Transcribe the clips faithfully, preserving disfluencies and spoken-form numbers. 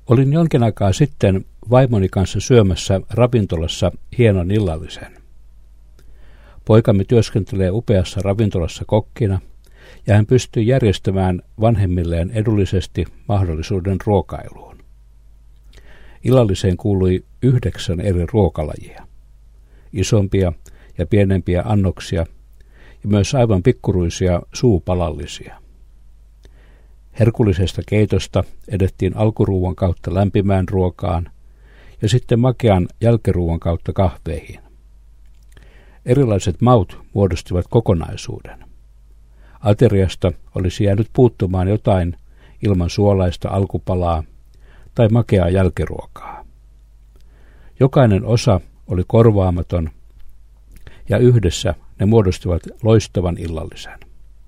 Olin jonkin aikaa sitten vaimoni kanssa syömässä ravintolassa hienon illallisen. Poikamme työskentelee upeassa ravintolassa kokkina, ja hän pystyy järjestämään vanhemmilleen edullisesti mahdollisuuden ruokailuun. Illalliseen kuului yhdeksän eri ruokalajia, isompia ja pienempiä annoksia ja myös aivan pikkuruisia suupalallisia. Herkullisesta keitosta edettiin alkuruuan kautta lämpimään ruokaan ja sitten makean jälkiruuan kautta kahveihin. Erilaiset maut muodostivat kokonaisuuden. Ateriasta olisi jäänyt puuttumaan jotain ilman suolaista alkupalaa tai makeaa jälkiruokaa. Jokainen osa oli korvaamaton ja yhdessä ne muodostivat loistavan illallisen.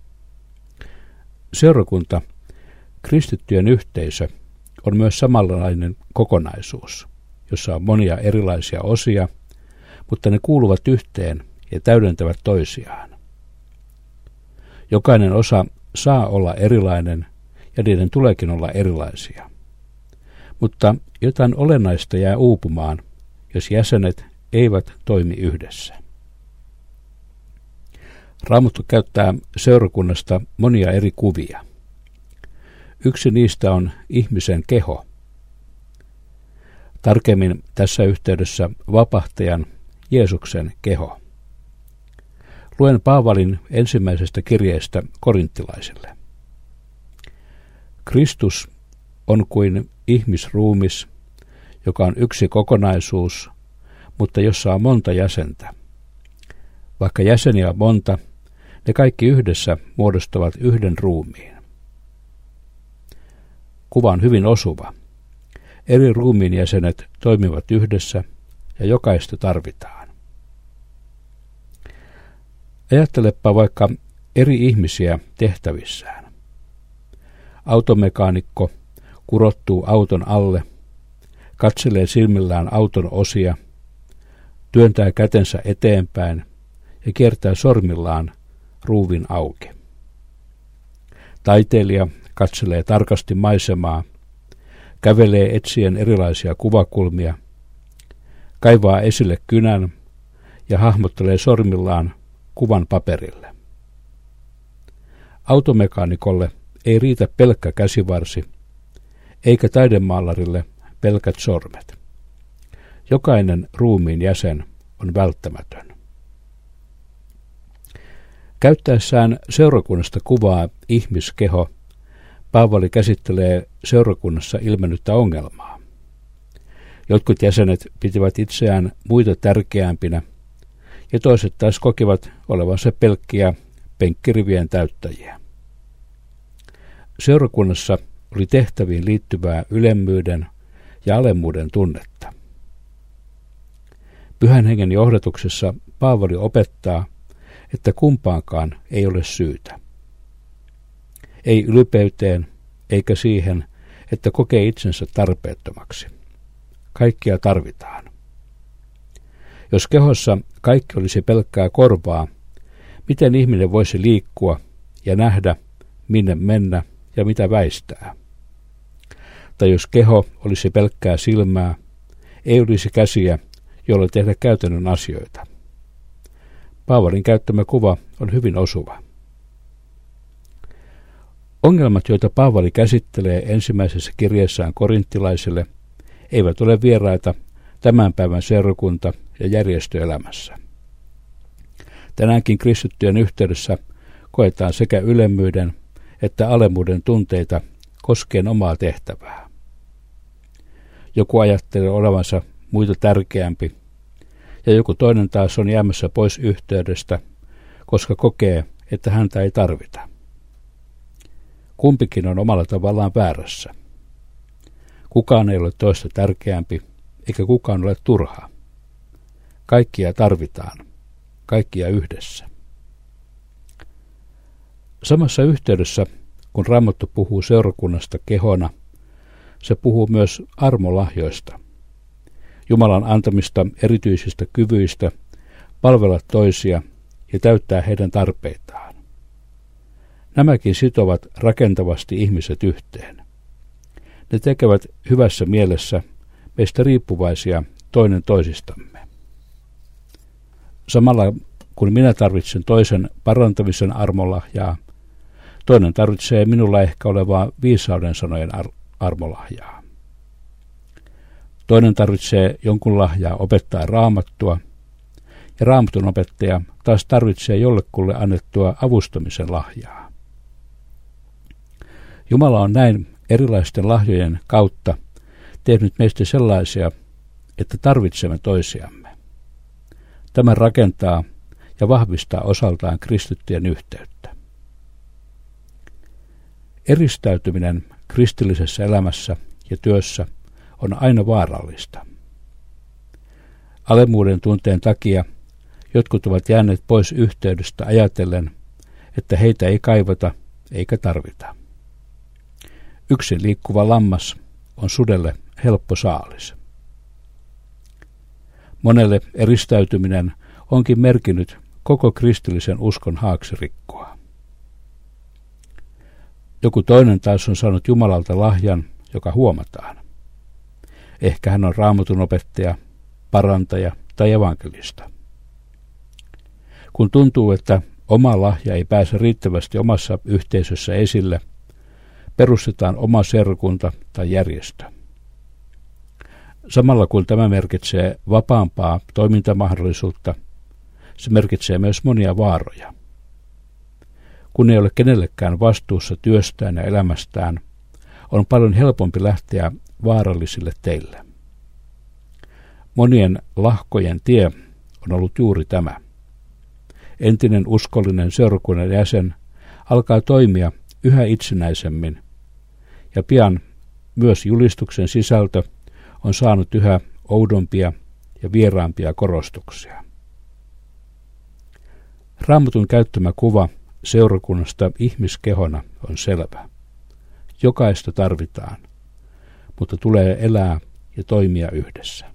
Seurakunta, kristittyjen yhteisö, on myös samanlainen kokonaisuus, jossa on monia erilaisia osia, mutta ne kuuluvat yhteen ja täydentävät toisiaan. Jokainen osa saa olla erilainen ja niiden tuleekin olla erilaisia. Mutta jotain olennaista jää uupumaan, jos jäsenet eivät toimi yhdessä. Raamattu käyttää seurakunnasta monia eri kuvia. Yksi niistä on ihmisen keho. Tarkemmin tässä yhteydessä vapahtajan Jeesuksen keho. Luen Paavalin ensimmäisestä kirjeestä korinttilaisille. Kristus on kuin ihmisruumis, joka on yksi kokonaisuus, mutta jossa on monta jäsentä. Vaikka jäseniä on monta, ne kaikki yhdessä muodostavat yhden ruumiin. Kuva on hyvin osuva. Eri ruumiin jäsenet toimivat yhdessä ja jokaista tarvitaan. Ajattelepa vaikka eri ihmisiä tehtävissään. Automekaanikko kurottuu auton alle, katselee silmillään auton osia, työntää kätensä eteenpäin ja kiertää sormillaan ruuvin auki. Taiteilija katselee tarkasti maisemaa, kävelee etsien erilaisia kuvakulmia, kaivaa esille kynän ja hahmottelee sormillaan kuvan paperille. Automekaanikolle ei riitä pelkkä käsivarsi, eikä taidemaalarille pelkät sormet. Jokainen ruumiin jäsen on välttämätön. Käyttäessään seurakunnasta kuvaa ihmiskeho, Paavali käsittelee seurakunnassa ilmennyttä ongelmaa. Jotkut jäsenet pitivät itseään muita tärkeämpinä, ja toiset taas kokivat olevansa pelkkiä penkkirivien täyttäjiä. Seurakunnassa oli tehtäviin liittyvää ylemmyyden ja alemmuuden tunnetta. Pyhän hengen johdatuksessa Paavali opettaa, että kumpaankaan ei ole syytä. Ei ylpeyteen eikä siihen, että kokee itsensä tarpeettomaksi. Kaikkia tarvitaan. Jos kehossa kaikki olisi pelkkää korvaa, miten ihminen voisi liikkua ja nähdä, minne mennä ja mitä väistää? Tai jos keho olisi pelkkää silmää, ei olisi käsiä, joilla tehdä käytännön asioita. Paavalin käyttämä kuva on hyvin osuva. Ongelmat, joita Paavali käsittelee ensimmäisessä kirjeessään korinttilaisille, eivät ole vieraita tämän päivän seurakunta- ja järjestöelämässä. Tänäänkin kristittyjen yhteydessä koetaan sekä ylemmyyden että alemmuuden tunteita koskien omaa tehtävää. Joku ajattelee olevansa muita tärkeämpi, ja joku toinen taas on jäämässä pois yhteydestä, koska kokee, että häntä ei tarvita. Kumpikin on omalla tavallaan väärässä. Kukaan ei ole toista tärkeämpi, eikä kukaan ole turha. Kaikkia tarvitaan, kaikkia yhdessä. Samassa yhteydessä, kun Raamattu puhuu seurakunnasta kehona, se puhuu myös armolahjoista, Jumalan antamista erityisistä kyvyistä palvella toisia ja täyttää heidän tarpeitaan. Nämäkin sitovat rakentavasti ihmiset yhteen. Ne tekevät hyvässä mielessä meistä riippuvaisia toinen toisistamme. Samalla kun minä tarvitsen toisen parantamisen armolahjaa, toinen tarvitsee minulla ehkä olevaa viisauden sanojen ar- armolahjaa. Toinen tarvitsee jonkun lahjaa opettaa raamattua, ja raamatun opettaja taas tarvitsee jollekulle annettua avustamisen lahjaa. Jumala on näin erilaisten lahjojen kautta tehnyt meistä sellaisia, että tarvitsemme toisiamme. Tämä rakentaa ja vahvistaa osaltaan kristittyjen yhteyttä. Eristäytyminen kristillisessä elämässä ja työssä on aina vaarallista. Alemmuuden tunteen takia jotkut ovat jääneet pois yhteydestä ajatellen, että heitä ei kaivata eikä tarvita. Yksin liikkuva lammas on sudelle helppo saalis. Monelle eristäytyminen onkin merkinnyt koko kristillisen uskon haaksirikkoa. Joku toinen taas on saanut Jumalalta lahjan, joka huomataan. Ehkä hän on raamatun opettaja, parantaja tai evankelista. Kun tuntuu, että oma lahja ei pääse riittävästi omassa yhteisössä esille, perustetaan oma seurakunta tai järjestö. Samalla kun tämä merkitsee vapaampaa toimintamahdollisuutta, se merkitsee myös monia vaaroja. Kun ei ole kenellekään vastuussa työstään ja elämästään, on paljon helpompi lähteä vaarallisille teille. Monien lahkojen tie on ollut juuri tämä. Entinen uskollinen seurakunnan jäsen alkaa toimia yhä itsenäisemmin, ja pian myös julistuksen sisältö on saanut yhä oudompia ja vieraampia korostuksia. Raamatun käyttämä kuva seurakunnasta ihmiskehona on selvä. Jokaista tarvitaan, mutta tulee elää ja toimia yhdessä.